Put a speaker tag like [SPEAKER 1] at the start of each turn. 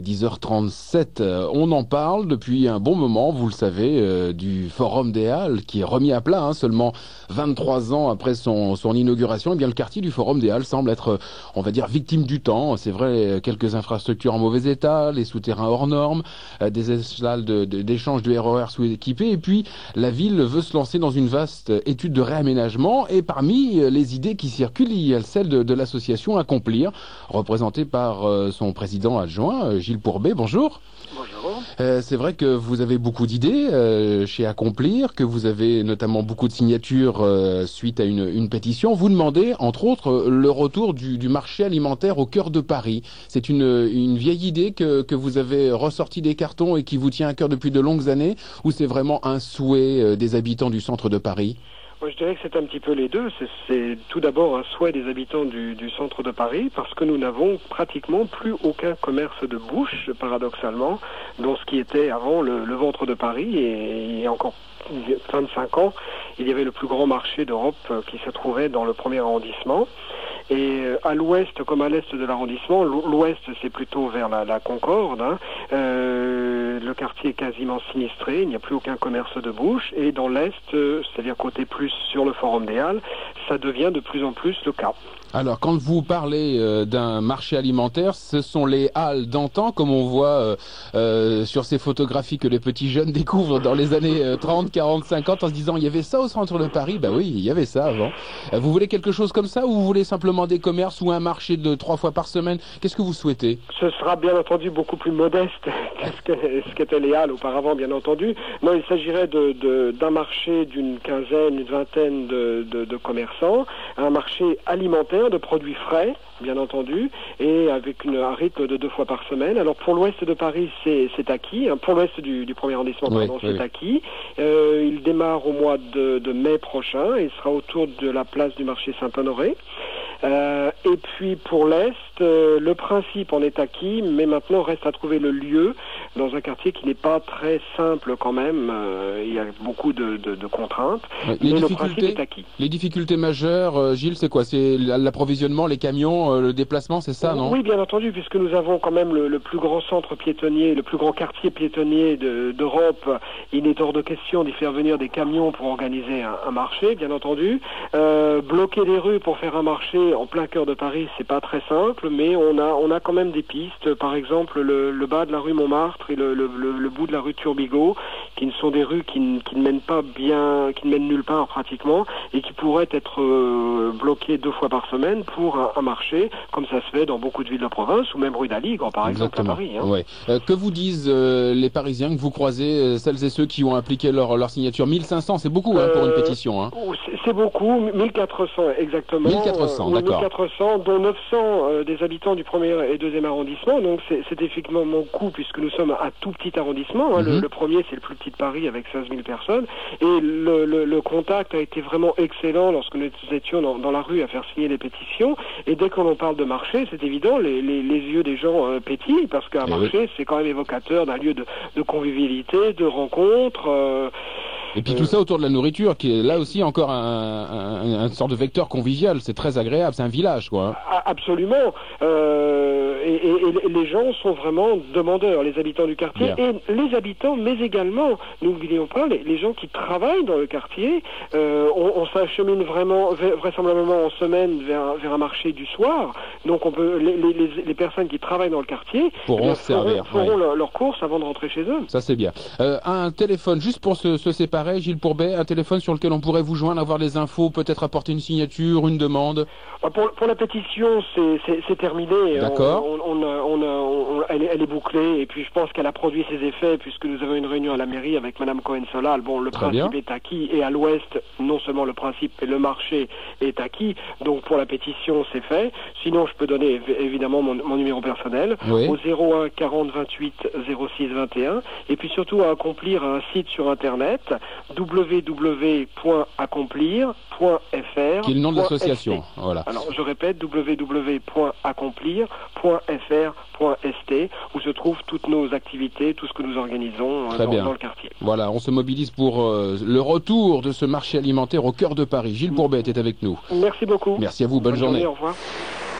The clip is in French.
[SPEAKER 1] 10h37, on en parle depuis un bon moment, vous le savez, du Forum des Halles qui est remis à plat, seulement 23 ans après son inauguration. Eh bien, le quartier du Forum des Halles semble être, on va dire, victime du temps. C'est vrai, quelques infrastructures en mauvais état, les souterrains hors normes, des salles d'échange de RER sous-équipées, et puis la ville veut se lancer dans une vaste étude de réaménagement, et parmi les idées qui circulent, il y a celle de l'association Accomplir, représentée par son président adjoint, Gilles Pourbet. Bonjour.
[SPEAKER 2] Bonjour.
[SPEAKER 1] C'est vrai que vous avez beaucoup d'idées chez Accomplir, que vous avez notamment beaucoup de signatures suite à une pétition. Vous demandez, entre autres, le retour du marché alimentaire au cœur de Paris. C'est une vieille idée que vous avez ressortie des cartons et qui vous tient à cœur depuis de longues années, ou c'est vraiment un souhait des habitants du centre de Paris ?
[SPEAKER 2] Moi, je dirais que c'est un petit peu les deux. C'est tout d'abord un souhait des habitants du centre de Paris, parce que nous n'avons pratiquement plus aucun commerce de bouche, paradoxalement, dans ce qui était avant le ventre de Paris. Et il y a encore 25 ans, il y avait le plus grand marché d'Europe qui se trouvait dans le premier arrondissement. Et à l'ouest comme à l'est de l'arrondissement, l'ouest c'est plutôt vers la Concorde, le quartier est quasiment sinistré, il n'y a plus aucun commerce de bouche, et dans l'est, c'est-à-dire côté plus sur le Forum des Halles, ça devient de plus en plus le cas.
[SPEAKER 1] Alors, quand vous parlez d'un marché alimentaire, ce sont les halles d'antan, comme on voit sur ces photographies que les petits jeunes découvrent dans les années 30, 40, 50, en se disant « il y avait ça au centre de Paris ». Ben oui, il y avait ça avant. Vous voulez quelque chose comme ça, ou vous voulez simplement des commerces ou un marché de 3 fois par semaine? Qu'est-ce que vous souhaitez?
[SPEAKER 2] Ce sera bien entendu beaucoup plus modeste que ce qu'étaient les halles auparavant, bien entendu. Non, il s'agirait d'un marché d'une quinzaine, une vingtaine de commerçants, un marché alimentaire de produits frais, bien entendu, et avec un rythme de 2 fois par semaine. Alors pour l'ouest de Paris, c'est acquis. Pour l'ouest du premier arrondissement, pardon, c'est acquis. Il démarre au mois de mai prochain et sera autour de la place du marché Saint-Honoré. Et puis pour l'Est, le principe en est acquis, mais maintenant reste à trouver le lieu dans un quartier qui n'est pas très simple quand même. Il y a beaucoup de contraintes, mais le principe est acquis.
[SPEAKER 1] Les difficultés majeures, Gilles, c'est quoi? C'est l'approvisionnement, les camions, le déplacement, c'est ça, non?
[SPEAKER 2] Oui, bien entendu, puisque nous avons quand même le plus grand centre piétonnier, le plus grand quartier piétonnier d'Europe. Il est hors de question d'y faire venir des camions pour organiser un marché, bien entendu. Bloquer les rues pour faire un marché en plein cœur de Paris, c'est pas très simple, mais on a quand même des pistes. Par exemple, le bas de la rue Montmartre et le bout de la rue Turbigo, qui ne sont des rues qui ne mènent pas bien, qui ne mènent nulle part pratiquement, et qui pourraient être bloquées 2 fois par semaine pour un marché, comme ça se fait dans beaucoup de villes de province, ou même rue d'Aligre, par exemple, à Paris.
[SPEAKER 1] Ouais. Que vous disent les Parisiens que vous croisez, celles et ceux qui ont appliqué leur signature? 1500, c'est beaucoup pour une pétition.
[SPEAKER 2] C'est beaucoup, 1400 exactement.
[SPEAKER 1] 1400, d'accord.
[SPEAKER 2] 1400, dont 900 des habitants du premier et deuxième arrondissement, donc c'est effectivement mon coup, puisque nous sommes un tout petit arrondissement. Le premier, c'est le plus petit de Paris, avec 16 000 personnes, et le contact a été vraiment excellent lorsque nous étions dans la rue à faire signer les pétitions, et dès qu'on en parle de marché, c'est évident, les yeux des gens pétillent, parce qu'un marché, c'est quand même évocateur d'un lieu de convivialité, de rencontre.
[SPEAKER 1] Et puis tout ça autour de la nourriture, qui est là aussi encore un sorte de vecteur convivial. C'est très agréable, c'est un village, quoi.
[SPEAKER 2] Absolument. Et les gens sont vraiment demandeurs, les habitants du quartier. Bien. Et les habitants, mais également, n'oublions pas, les gens qui travaillent dans le quartier. On s'achemine vraisemblablement en semaine vers un marché du soir. Donc on peut, les personnes qui travaillent dans le quartier
[SPEAKER 1] feront
[SPEAKER 2] leurs courses avant de rentrer chez eux.
[SPEAKER 1] Ça, c'est bien. Un téléphone, juste pour se séparer, Gilles Pourbet, un téléphone sur lequel on pourrait vous joindre, avoir les infos, peut-être apporter une signature, une demande?
[SPEAKER 2] Pour la pétition, c'est terminé.
[SPEAKER 1] D'accord.
[SPEAKER 2] Elle est bouclée, et puis je pense qu'elle a produit ses effets, puisque nous avons une réunion à la mairie avec Madame Cohen-Solal. Bon, le principe est acquis, et à l'ouest, non seulement le principe, mais le marché est acquis. Donc pour la pétition, c'est fait. Sinon, je peux donner évidemment mon numéro personnel au 01 40 28 06 21, et puis surtout à accomplir un site sur Internet, www.accomplir.fr.
[SPEAKER 1] Qui est le nom de l'association. Voilà.
[SPEAKER 2] Alors, je répète, www.accomplir.fr.st, où se trouvent toutes nos activités, tout ce que nous organisons dans le quartier.
[SPEAKER 1] Voilà, on se mobilise pour le retour de ce marché alimentaire au cœur de Paris. Gilles Pourbet était avec nous.
[SPEAKER 2] Merci beaucoup.
[SPEAKER 1] Merci à vous, bonne journée.
[SPEAKER 2] Au revoir.